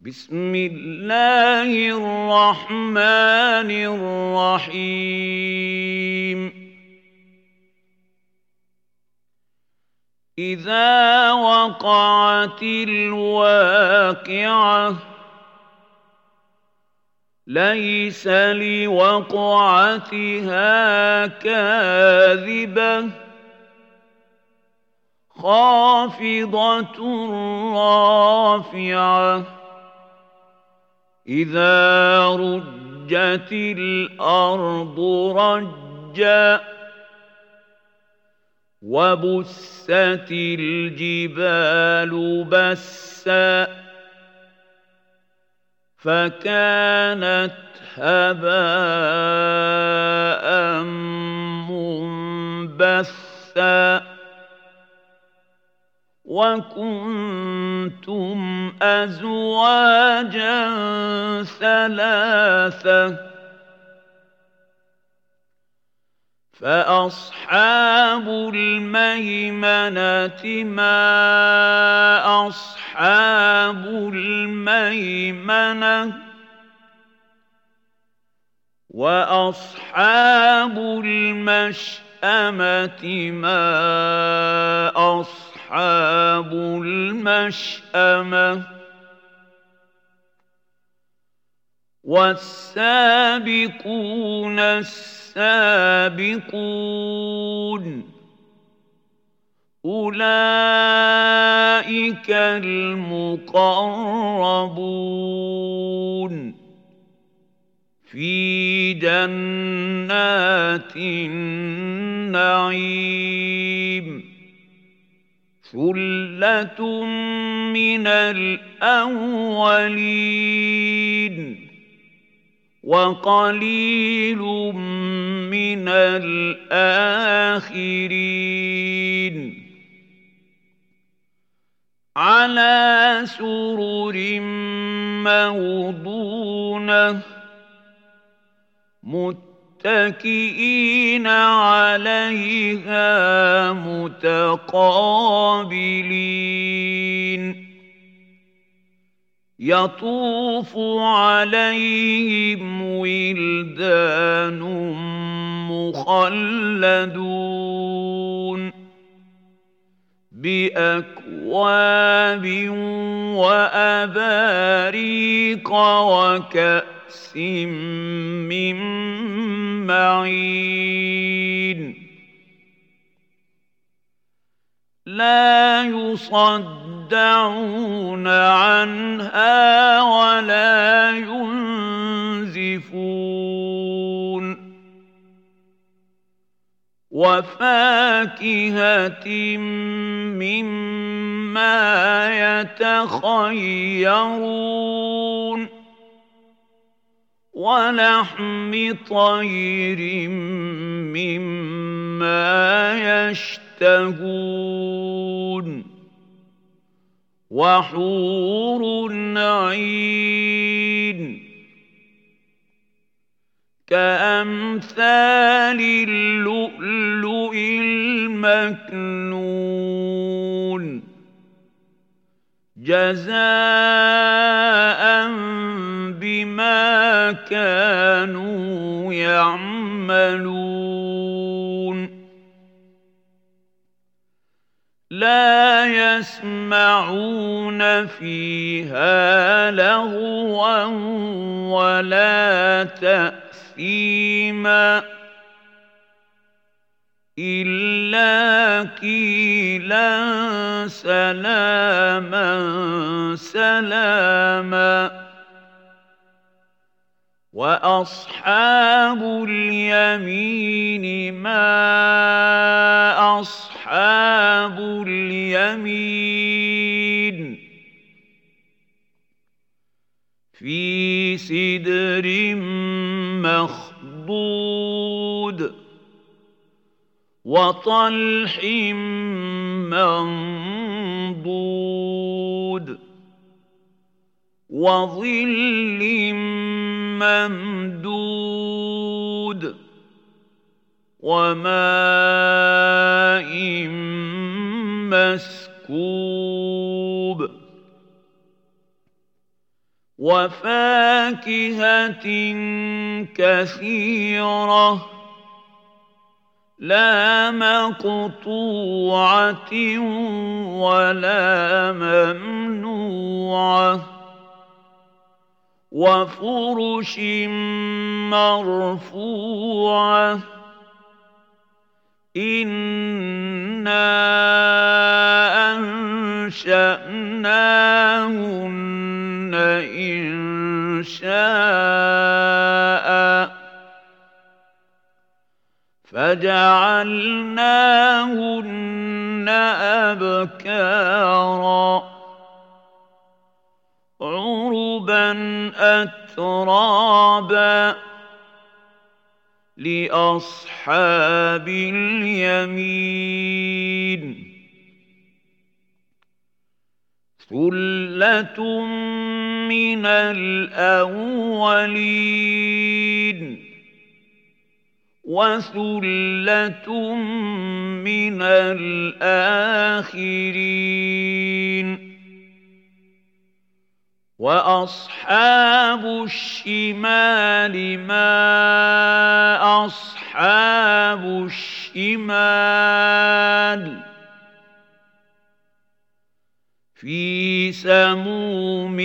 بسم الله الرحمن الرحيم إذا وقعت الواقعة ليس لوقعتها كاذبة خافضة رافعة إذا رجت الأرض رجا وبست الجبال بسا فكانت هباء منبثا وكنتم أزواجا ثلاثة فأصحاب الميمنة ما أصحاب الميمنة وأصحاب المشأمة ما أصحاب المشأمة والسابقون السابقون أولئك المقربون في جنات النعيم ثلة من الأولين وقليل من الآخرين على سرر موضونة متكئين عليها متقابلين يطوف عليهم ولدان مخلدون بأكواب وأباريق وكأس من معين لا يصدعون عنها ولا ينزفون وفاكهة مما يتخيرون ولحم طير مما يشتهون وحور عين كأمثال اللؤلؤ المكنون جزاء بما كانوا يعملون لا يسمعون فيها لغوا ولا تأثيما إلا قيلا سلاما سلاما وأصحاب اليمين ما أصحاب اليمين في سدر مخضود وطلح منضود وظل ممدود وماء مسكوب وفاكهة كثيرة لا مقطوعة ولا ممنوعة وفرش مرفوعة إنا أنشأناهن إنشاء فجعلناهن أبكارا عربا أترابا لأصحاب اليمين ثلة من الأولين وثلة من الآخرين وأصحاب الشمال ما أصحاب الشمال في سموم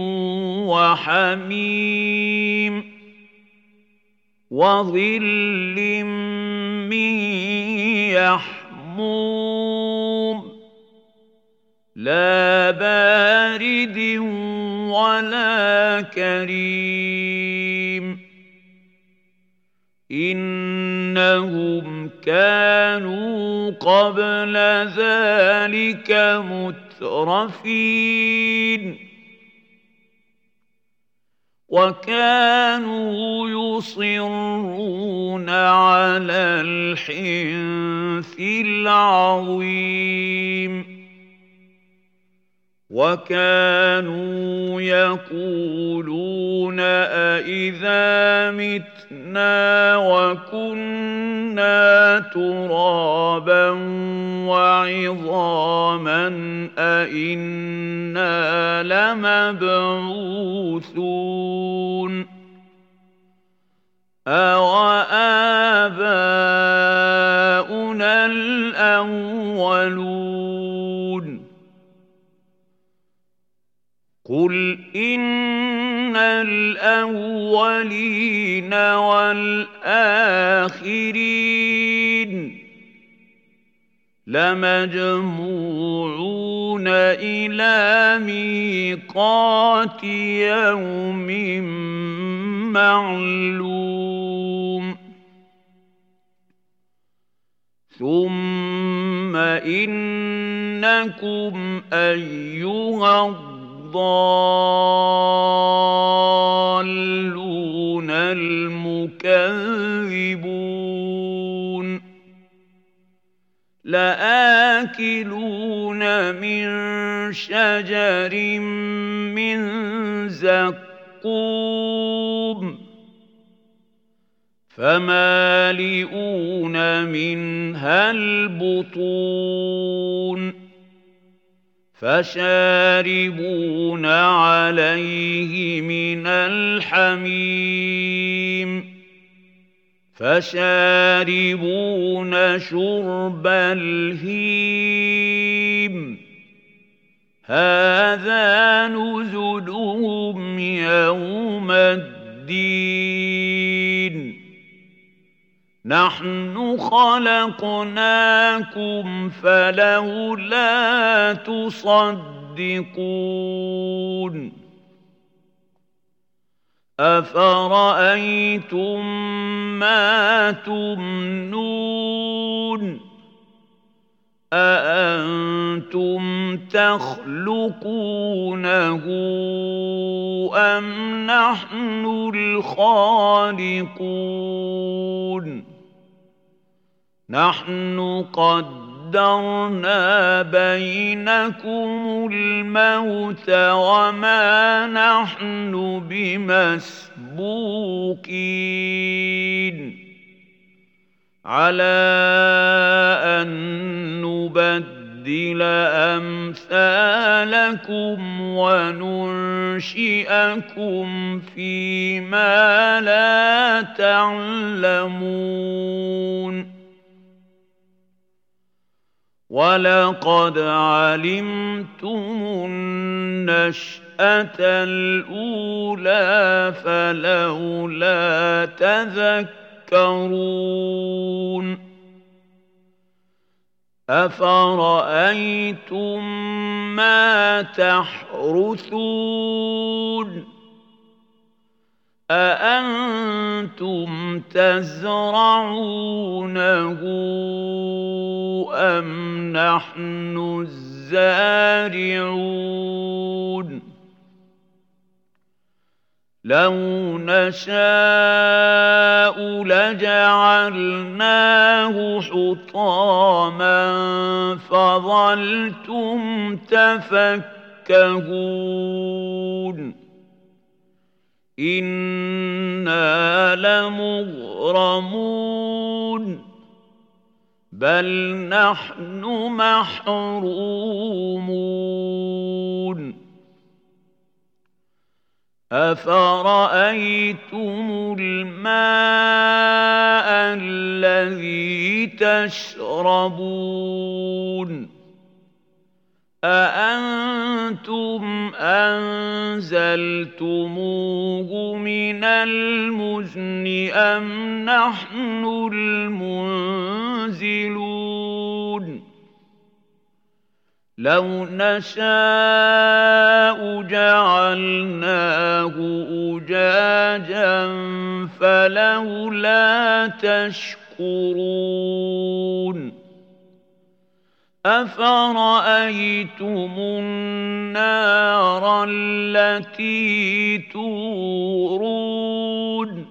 وحميم وظل من يحموم لا بارد ولا كريم إنهم كانوا قبل ذلك مترفين وكانوا يصرون على الحنث العظيم وكانوا يقولون أإذا متنا وكنا ترابا وعظاما أإنا لمبعوثون أوآباؤنا الأولون قل إن الأولين والآخرين لمجموعون إلى ميقات يوم معلوم ثم إنكم أيها الضالون المكذبون لآكلون من شجر من زقوم فمالئون منها البطون فشاربون عليه من الحميم فشاربون شرب الهيم هذا نزلهم يوم الدين نحن خلقناكم فلولا تصدقون أفرأيتم ما تمنون أأنتم تخلقونه أم نحن الخالقون نحن قدرنا بينكم الموت وما نحن بمسبوقين على أن نبدل نُبَدِّلَ أَمْثَالَكُمْ وَنُنشِئَكُمْ فِيمَا لَا تَعْلَمُونَ وَلَقَدْ عَلِمْتُمُ النَّشْأَةَ الْأُولَىٰ فَلَوْلَا تَذَكَّرُونَ أَفَرَأَيْتُم مَّا تَحْرُثُونَ أَأَنتُمْ تَزْرَعُونَهُ أَمْ نَحْنُ الزَّارِعُونَ لَوْ نَشَاءُ لَجَعَلْنَاهُ حُطَامًا فَظَلْتُمْ تَفَكَّهُونَ إِنَّا لَمُغْرَمُونَ بَلْ نَحْنُ مَحْرُومُونَ أَفَرَأَيْتُمُ الْمَاءَ الَّذِي تَشْرَبُونَ أَأَنتُمْ أَنزَلْتُمُوهُ مِنَ الْمُزْنِ أَمْ نَحْنُ الْمُنزِلُونَ لَوْ نَشَاءُ جَعَلْنَاهُ أُجَاجًا فَلَوْلَا تَشْكُرُونَ أَفَرَأَيْتُمُ النَّارَ الَّتِي تُورُونَ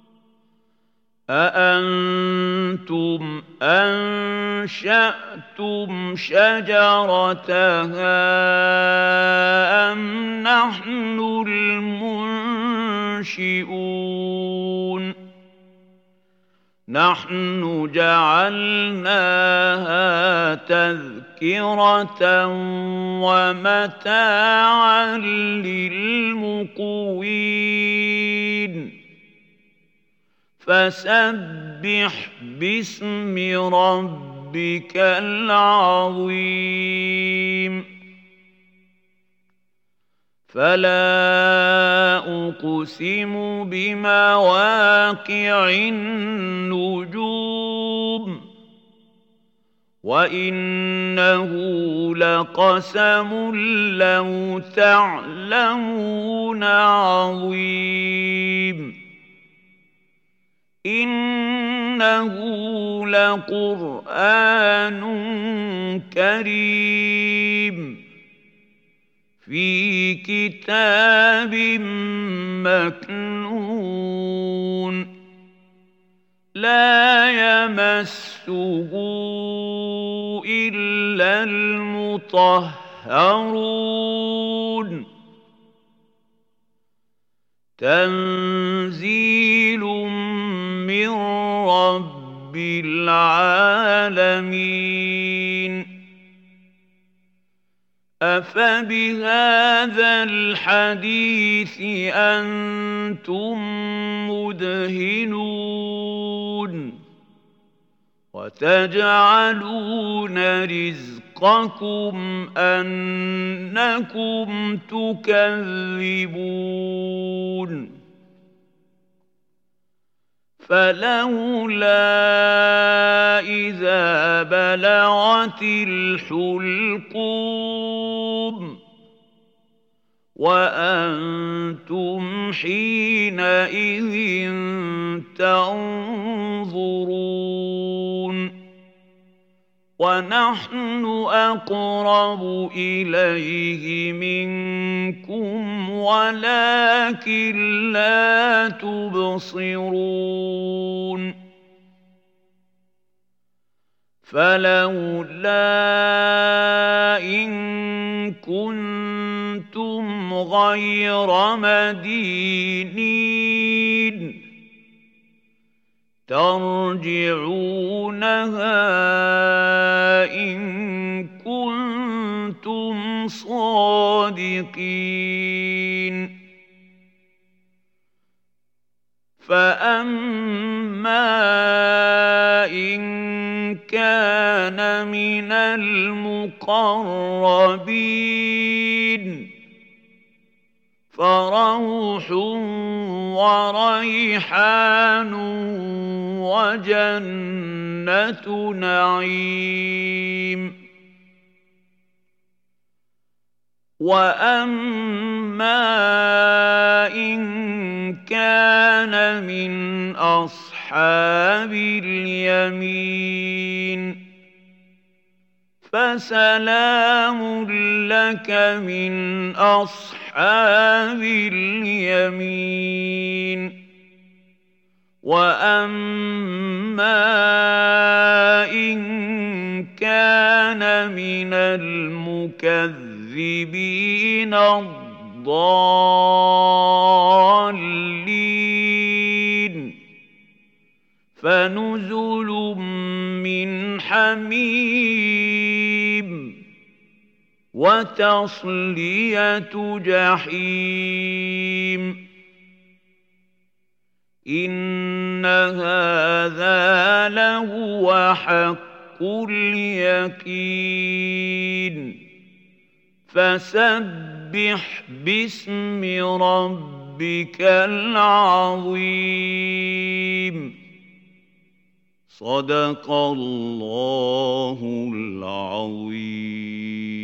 أَأَنتُمْ أَنشَأْتُمْ شَجَرَتَهَا أَمْ نَحْنُ الْمُنشِئُونَ نَحْنُ جَعَلْنَاهَا تَذْكِرَةً وَمَتَاعًا لِّلْمُقْوِينَ فَسَبِّحْ بِاسْمِ رَبِّكَ الْعَظِيمِ فَلَا أُقْسِمُ بِمَوَاقِعِ النُّجُومِ وَإِنَّهُ لَقَسَمٌ لَّوْ تَعْلَمُونَ عَظِيمٌ إِنَّهُ لَقُرْآنٌ كَرِيمٌ في كتاب مكنون لا يمسه إلا المطهرون تنزيل من رب العالمين أفبهذا الحديث أنتم مدهنون وتجعلون رزقكم أنكم تكذبون فلولا إذا بلغت الحلقوم وأنتم حينئذ تنظرون ونحن أقرب إليه منكم ولكن لا تبصرون فلولا إن كنتم غير مدينين ترجعونها إن كنتم صادقين فأما إن كان من المقربين فروح وريحان وجنة نعيم وأما إن كان من أصحاب اليمين فسلام لك من أصحاب اليمين وأما إن كان من المكذبين الضالين فنزل من حميم وتصلية جحيم إن هذا لهو حق اليقين فسبح باسم ربك العظيم صدق الله العظيم.